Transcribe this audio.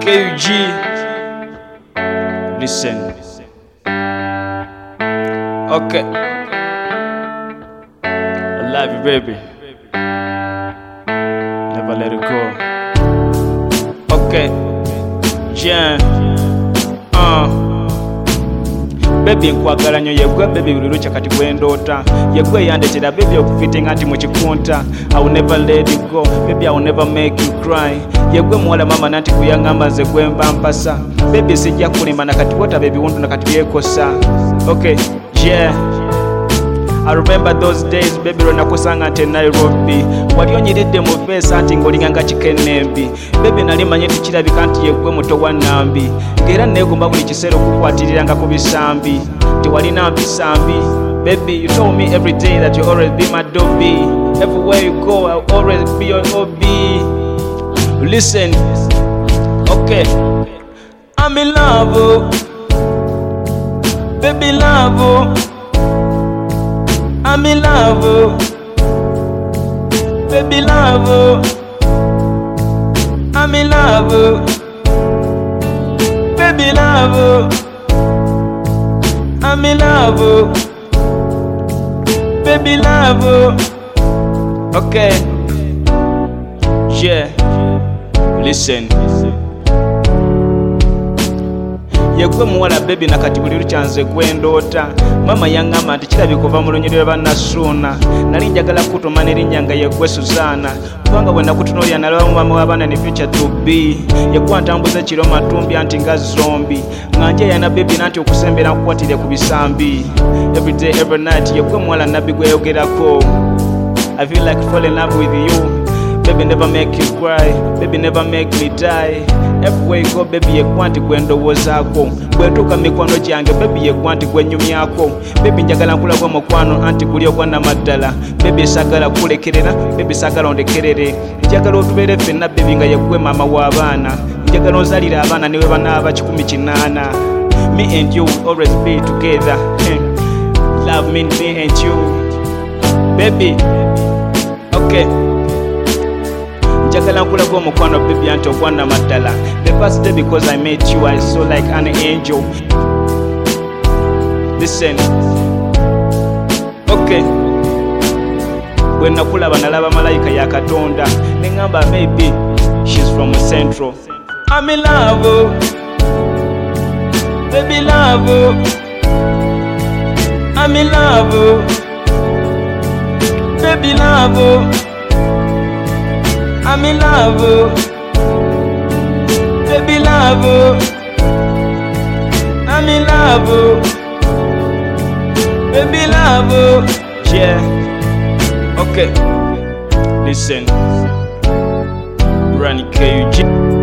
KUG. Listen. Okay. I love you, baby. Never let it go. Okay. Yeah. Baby nkwagala nyo yegwe baby buli kati gwendota yegwe yandetera baby okufitinga nti mu kikunta. I will never let you go baby, I will never make you cry. Yegwe muwala mama nanti kuyangamba nze gwemba mpasa baby sijja kulimba nakati wota baby wuntu nakati byekosa. Okay, yeah. I remember those days baby lwe nakusanga nti Nairobi wali onyiridde mu face anti ng'olinganga kikenembi baby nali manye tikirabika nti yegwe muto wa Nambi ng'era neegomba buli kiseera okukwatiranga ku bisambi tewalina mpisambi. Baby you told me every day that you always be my doby. Everywhere you go I'll always be your OB. Listen, okay, I'm in love, baby love. I'm in love, baby love. I'm in love, baby love. I'm in love, baby love. Okay, yeah. Listen. Yegwe muwala baby nakati buli lucyanze gwendota mama yangamba nti kirabye kuva mu lunyiriro bannassuuna nali njagala kutuma n'erinnya nga yegwe Suzana kubanga bwe nakutunuulira nalaba mama w'abaana ne future to be yegwe ntambuza kiro matumbi anti nga zombi nga njeyana baby nanti okusembera nkukwatire ku bisambi. Every day every night yegwe muwala nabbi gweyogerako. I feel like fall in love with you. Baby never make you cry, baby never make me die. Everywhere you go baby yegwe nti gwendowoozaako bwentuuka mikwano gyange baby yegwe nti gwenyumyako. Baby njagala nkulako mukwano anti guli ogwannamaddala. Baby saagala kulekerera, baby saagala ondekerere. Njagala otubeere ffenna baby nga yegwe maama w'abaana. Njagala ozalira abaana ne bwe banaaba 18. Me and you will always be together. Love me and you baby. Okay, njagala nkulako omukwano baby anti ogwannamaddala. The first day because I met you I saw like an angel. Listen, okay, bwe nakulaba nalaba malayika ya Katonda neŋŋamba maybe she's from Central. I'm in love, baby love. I'm in love, baby love. I'm in love, baby love. I'm in love, baby love. Yeah, okay. Listen, Rani KUG.